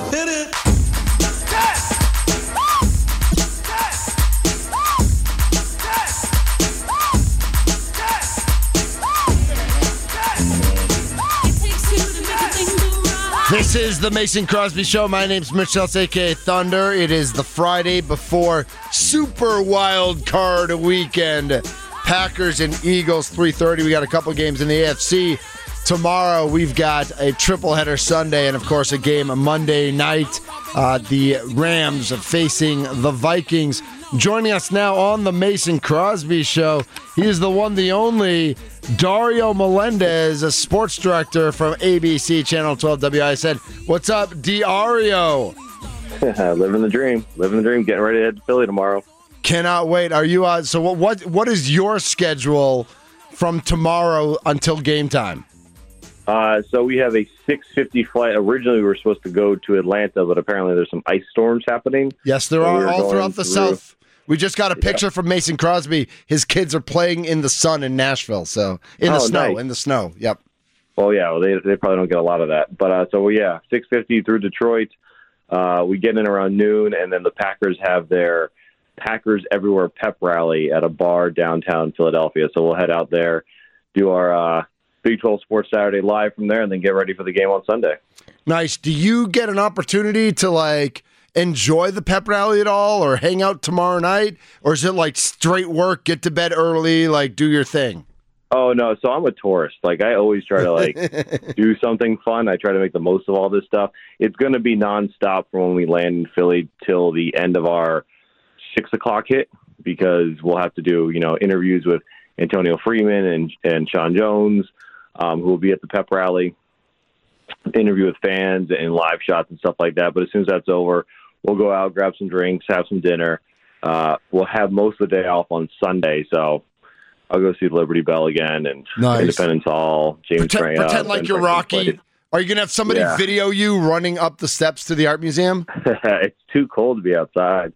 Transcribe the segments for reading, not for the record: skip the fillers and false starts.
Hit it. This is the Mason Crosby Show. My name's Mitchell, a.k.a. Thunder. It is the Friday before Super Wild Card Weekend. Packers and Eagles, 3:30. We got a couple games in the AFC. Tomorrow, we've got a triple header Sunday and, of course, a game Monday night. The Rams facing the Vikings. Joining us now on the Mason Crosby Show, he is the one, the only, Dario Melendez, a sports director from ABC Channel 12 WISN. What's up, Dario? Living the dream. Getting ready to head to Philly tomorrow. Cannot wait. Are you? So what is your schedule from tomorrow until game time? So we have a 6:50 flight. Originally, we were supposed to go to Atlanta, but apparently there's some ice storms happening. Yes, there are all throughout the South. We just got a picture from Mason Crosby. His kids are playing in the sun in Nashville, so in the snow. Nice. In the snow. Yep. Well, yeah, they probably don't get a lot of that. But 6:50 through Detroit. We get in around noon, and then the Packers have their Packers Everywhere pep rally at a bar downtown Philadelphia. So we'll head out there, do our Big 12 Sports Saturday live from there, and then get ready for the game on Sunday. Nice. Do you get an opportunity to enjoy the pep rally at all, or hang out tomorrow night, or is it straight work, get to bed early, do your thing? Oh no, so I'm a tourist. I always try to do something fun. I try to make the most of all this stuff. It's going to be nonstop from when we land in Philly till the end of our 6 o'clock hit, because we'll have to do interviews with Antonio Freeman and Sean Jones, who will be at the pep rally, interview with fans and live shots and stuff like that. But as soon as that's over, we'll go out, grab some drinks, have some dinner. We'll have most of the day off on Sunday, so I'll go see Liberty Bell again and nice. Independence Hall, James Frank. Pretend like you're Rocky. Are you going to have somebody video you running up the steps to the art museum? It's too cold to be outside.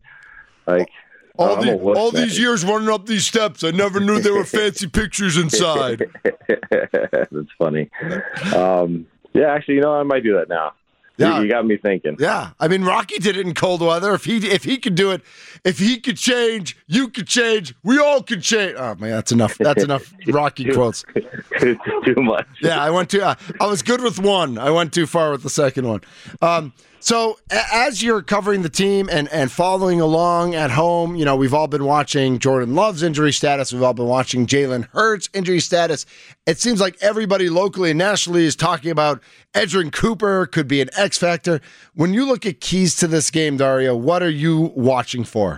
All these years running up these steps, I never knew there were fancy pictures inside. That's funny. Actually, I might do that now. Yeah. You got me thinking. Yeah. I mean, Rocky did it in cold weather. If he could do it, if he could change, you could change. We all could change. Oh, man, that's enough. That's enough Rocky quotes. It's too much. Yeah, I was good with one. I went too far with the second one. So as you're covering the team and following along at home, we've all been watching Jordan Love's injury status. We've all been watching Jalen Hurts' injury status. It seems like everybody locally and nationally is talking about Edgerrin Cooper could be an X factor. When you look at keys to this game, Dario, what are you watching for?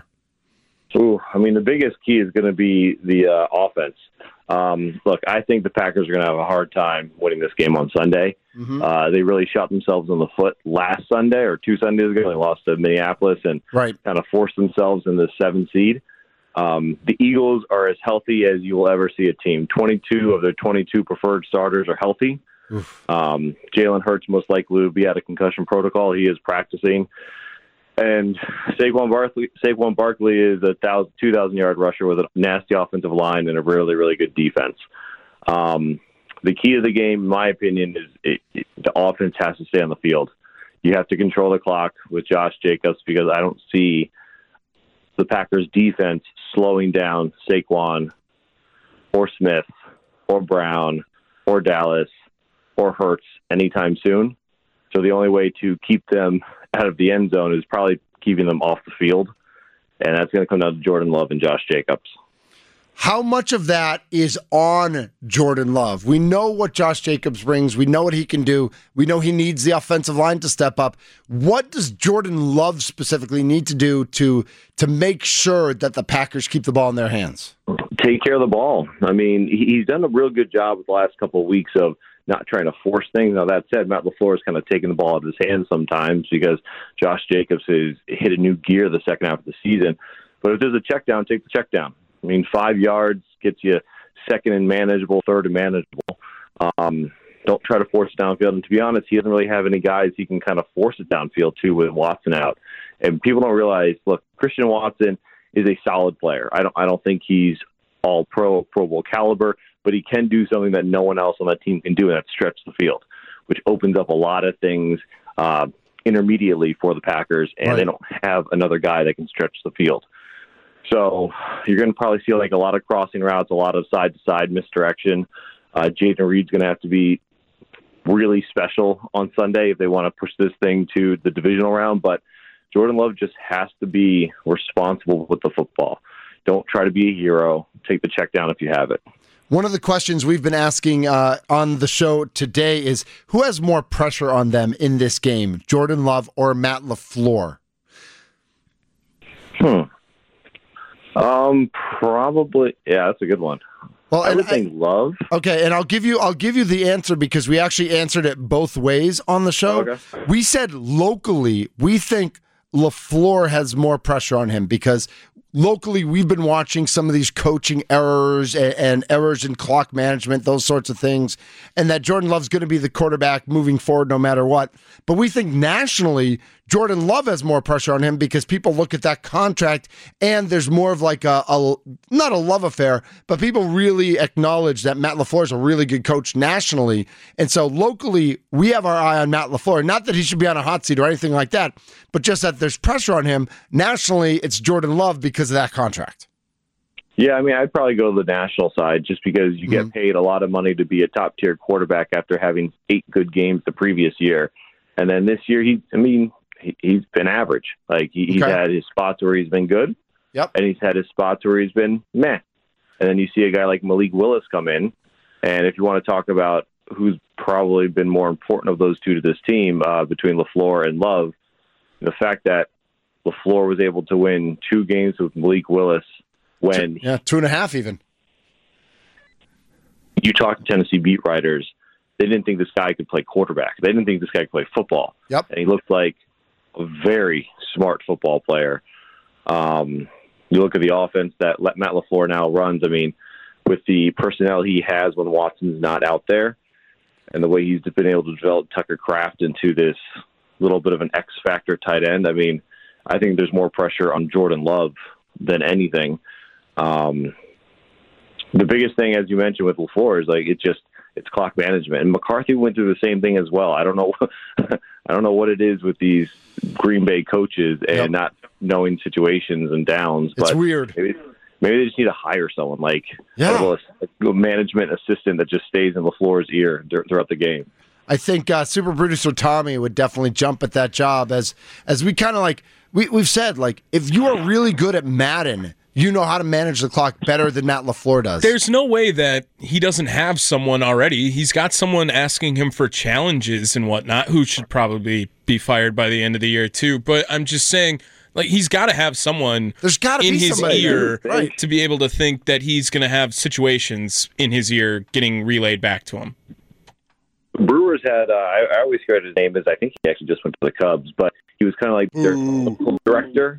The biggest key is going to be the offense. Look, I think the Packers are going to have a hard time winning this game on Sunday. Mm-hmm. They really shot themselves in the foot last Sunday or 2 Sundays ago. They lost to Minneapolis and kind of forced themselves in the 7th seed. The Eagles are as healthy as you will ever see a team. 22 of their 22 preferred starters are healthy. Jalen Hurts most likely will be out of concussion protocol. He is practicing. And Saquon Barkley is a 2,000-yard rusher with a nasty offensive line and a really, really good defense. The key to the game, in my opinion, is the offense has to stay on the field. You have to control the clock with Josh Jacobs, because I don't see the Packers' defense slowing down Saquon or Smith or Brown or Dallas or Hurts anytime soon. So the only way to keep them out of the end zone is probably keeping them off the field, and that's going to come down to Jordan Love and Josh Jacobs. How much of that is on Jordan Love? We know what Josh Jacobs brings. We know what he can do. We know he needs the offensive line to step up. What does Jordan Love specifically need to do to make sure that the Packers keep the ball in their hands? Take care of the ball. He's done a real good job with the last couple of weeks of not trying to force things. Now, that said, Matt LaFleur is kind of taking the ball out of his hands sometimes because Josh Jacobs has hit a new gear the second half of the season. But if there's a check down, take the check down. 5 yards gets you second and manageable, third and manageable. Don't try to force it downfield. And to be honest, he doesn't really have any guys he can kind of force it downfield to with Watson out. And people don't realize, look, Christian Watson is a solid player. I don't think he's all Pro Bowl caliber, but he can do something that no one else on that team can do, and that's stretch the field, which opens up a lot of things intermediately for the Packers, and they don't have another guy that can stretch the field. So you're going to probably see like a lot of crossing routes, a lot of side-to-side misdirection. Jayden Reed's going to have to be really special on Sunday if they want to push this thing to the divisional round. But Jordan Love just has to be responsible with the football. Don't try to be a hero. Take the check down if you have it. One of the questions we've been asking on the show today is, who has more pressure on them in this game, Jordan Love or Matt LaFleur? Probably, yeah, that's a good one. Well, I would think Love. Okay, and I'll give you the answer because we actually answered it both ways on the show. Okay. We said locally, we think LaFleur has more pressure on him because locally we've been watching some of these coaching errors and errors in clock management, those sorts of things, and that Jordan Love's going to be the quarterback moving forward no matter what. But we think nationally, Jordan Love has more pressure on him because people look at that contract and there's more of like a not a love affair, but people really acknowledge that Matt LaFleur is a really good coach nationally. And so locally, we have our eye on Matt LaFleur. Not that he should be on a hot seat or anything like that, but just that there's pressure on him. Nationally, it's Jordan Love because of that contract. Yeah, I mean, I'd probably go to the national side just because you get paid a lot of money to be a top-tier quarterback after having 8 good games the previous year. And then this year, he's been average. Like, he's had his spots where he's been good, and he's had his spots where he's been meh. And then you see a guy like Malik Willis come in, and if you want to talk about who's probably been more important of those two to this team between LaFleur and Love, the fact that LaFleur was able to win 2 games with Malik Willis when 2.5 even. You talk to Tennessee beat writers, they didn't think this guy could play quarterback. They didn't think this guy could play football. Yep. And he looked like a very smart football player. You look at the offense that Matt LaFleur now runs. I mean, with the personnel he has when Watson's not out there and the way he's been able to develop Tucker Kraft into this little bit of an X-factor tight end, I mean, I think there's more pressure on Jordan Love than anything. The biggest thing, as you mentioned with LaFleur, is like it's clock management. And McCarthy went through the same thing as well. I don't know what it is with these Green Bay coaches and not knowing situations and downs. It's weird. Maybe they just need to hire someone like a management assistant that just stays in LaFleur's ear throughout the game. I think super producer Tommy would definitely jump at that job as we kind of like we've said, like, if you are really good at Madden, you know how to manage the clock better than Matt LaFleur does. There's no way that he doesn't have someone already. He's got someone asking him for challenges and whatnot, who should probably be fired by the end of the year too. But I'm just saying, like, he's got to have someone in his ear to be able to think that he's going to have situations in his ear getting relayed back to him. Brewers had, I always heard his name is, I think he actually just went to the Cubs, but he was kind of like their director.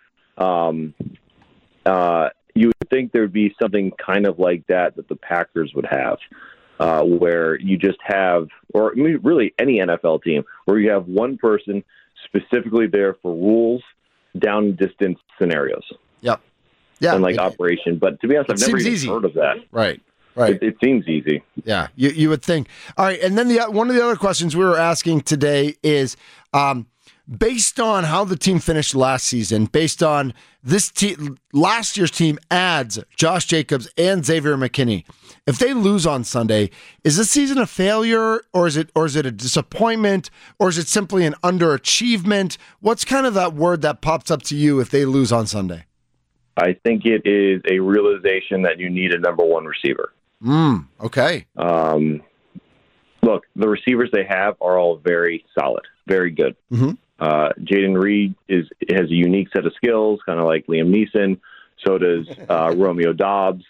You would think there would be something kind of like that the Packers would have, where you just have, or I mean, really any NFL team, where you have one person specifically there for rules, down and distance scenarios. Yep. Yeah. And like operation. But to be honest, I've never even heard of that. Right. It seems easy. Yeah, you would think. All right, and then one of the other questions we were asking today is, based on how the team finished last season, based on this last year's team adds Josh Jacobs and Xavier McKinney, if they lose on Sunday, is this season a failure, or is it a disappointment, or is it simply an underachievement? What's kind of that word that pops up to you if they lose on Sunday? I think it is a realization that you need a number one receiver. Okay. Look, the receivers they have are all very solid, very good. Jayden Reed has a unique set of skills, kind of like Liam Neeson. So does Romeo Dobbs.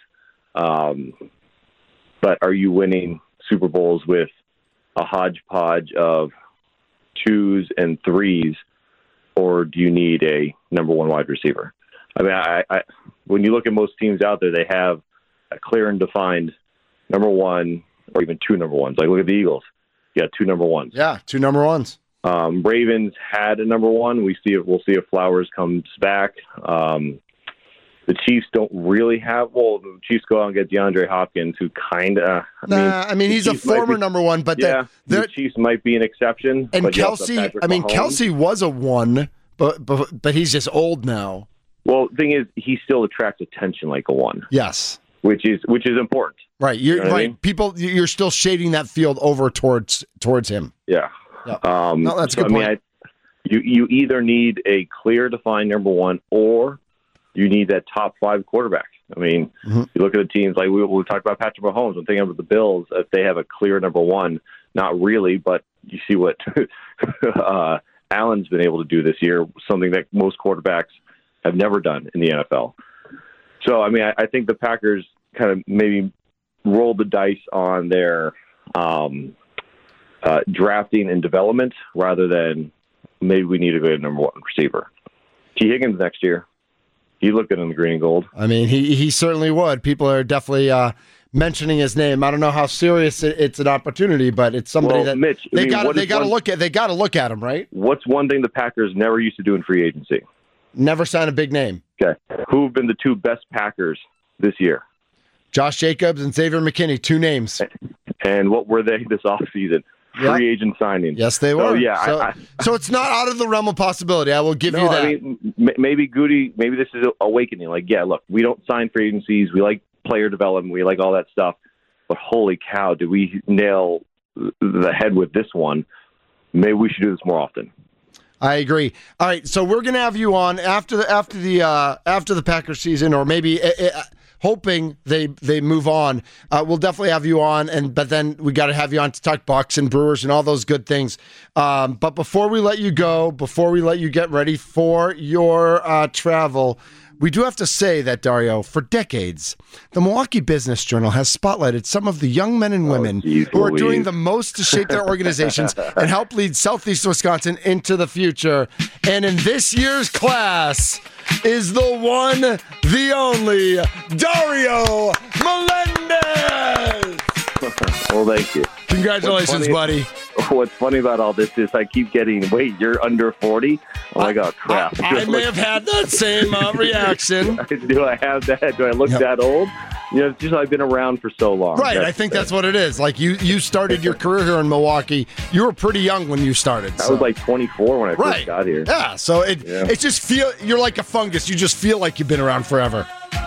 But are you winning Super Bowls with a hodgepodge of 2s and 3s, or do you need a number one wide receiver? I mean, I when you look at most teams out there, they have a clear and defined number one or even 2 number ones. Like, look at the Eagles. You got 2 number ones. Yeah, 2 number ones. Ravens had a number one. We'll see if Flowers comes back. the Chiefs don't really have. Well, the Chiefs go out and get DeAndre Hopkins, who kind of. He's a former number one, but the Chiefs might be an exception. And Kelce, Kelce was a one, but he's just old now. Well, the thing is, he still attracts attention like a one. Yes, which is important. Right, you're right. I mean? People, you're still shading that field over towards him. Yeah. Yep. No, that's a good point. You either need a clear, defined number one, or you need that top 5 quarterback. I mean, you look at the teams like we talked about Patrick Mahomes. I'm thinking about the Bills. If they have a clear number one, not really, but you see what Allen's been able to do this year, something that most quarterbacks have never done in the NFL. So, I mean, I think the Packers kind of maybe rolled the dice on their drafting and development rather than maybe we need a good number one receiver. T. Higgins next year. He looked good in the green and gold. I mean, he certainly would. People are definitely mentioning his name. I don't know how serious it's an opportunity, but it's somebody that Mitch, they got to look at. They got to look at him, right? What's one thing the Packers never used to do in free agency? Never sign a big name. Okay, who have been the 2 best Packers this year? Josh Jacobs and Xavier McKinney, 2 names. And what were they this offseason? Free agent signings. Yes, they were. So it's not out of the realm of possibility. I will give you that. I mean, maybe Goody, maybe this is awakening. Like, yeah, look, we don't sign free agencies. We like player development. We like all that stuff. But holy cow, did we nail the head with this one? Maybe we should do this more often. I agree. All right, so we're going to have you on after the Packers season, or maybe hoping they move on. We'll definitely have you on, but then we got to have you on to talk Bucks and Brewers and all those good things. But before we let you go, before we let you get ready for your travel, we do have to say that, Dario, for decades, the Milwaukee Business Journal has spotlighted some of the young men and women who are doing the most to shape their organizations and help lead Southeast Wisconsin into the future. And in this year's class is the one, the only, Dario Melendez! Well, thank you. Congratulations, buddy. What's funny about all this is I keep getting, wait, you're under 40? Oh, my God, crap. I may have had that same reaction. Do I have that? Do I look that old? You know, it's just I've been around for so long. Right, I think that's what it is. Like, you started your career here in Milwaukee. You were pretty young when you started. I was like 24 when I first got here. Yeah, so it just you're like a fungus. You just feel like you've been around forever.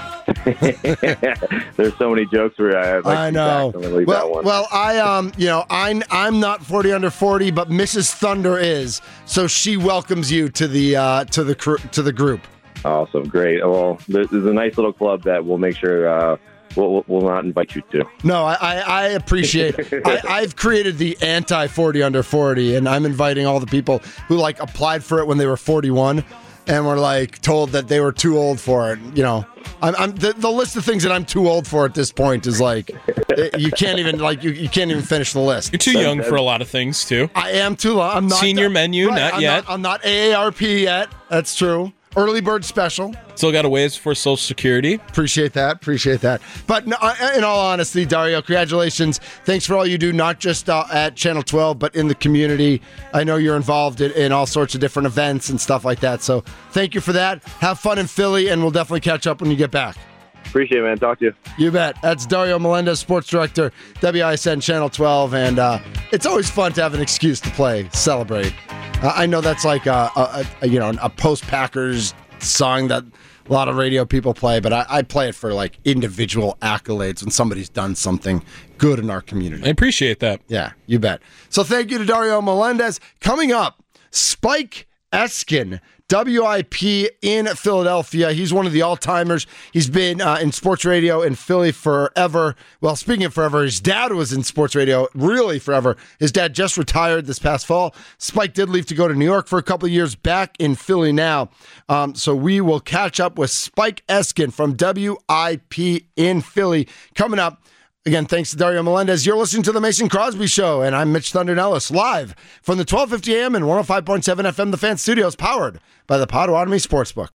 There's so many jokes where I know. Well, I'm not 40 under 40, but Mrs. Thunder is, so she welcomes you to the group. Awesome, great. Well, there's a nice little club that we'll make sure we'll not invite you to. No, I appreciate it. I've created the anti-40 under 40, and I'm inviting all the people who applied for it when they were 41. And were told that they were too old for it. You know, I'm the list of things that I'm too old for at this point is you can't even you can't even finish the list. You're too young for a lot of things too. I am too long. I'm not senior menu, not yet. I'm not AARP yet. That's true. Early bird special. Still got a ways for Social Security. Appreciate that. But no, in all honesty, Dario, congratulations. Thanks for all you do, not just at Channel 12, but in the community. I know you're involved in all sorts of different events and stuff like that. So thank you for that. Have fun in Philly, and we'll definitely catch up when you get back. Appreciate it, man. Talk to you. You bet. That's Dario Melendez, Sports Director, WISN Channel 12. And it's always fun to have an excuse to play, celebrate. I know that's like a post-Packers song that a lot of radio people play, but I play it for individual accolades when somebody's done something good in our community. I appreciate that. Yeah, you bet. So thank you to Dario Melendez. Coming up, Spike Eskin, WIP in Philadelphia. He's one of the all-timers. He's been in sports radio in Philly forever. Well, speaking of forever, his dad was in sports radio really forever. His dad just retired this past fall. Spike did leave to go to New York for a couple of years, back in Philly now. So we will catch up with Spike Eskin from WIP in Philly coming up. Again, thanks to Dario Melendez. You're listening to The Mason Crosby Show, and I'm Mitch Thunder Nellis, live from the 1250 AM and 105.7 FM The Fan Studios, powered by the Potawatomi Sportsbook.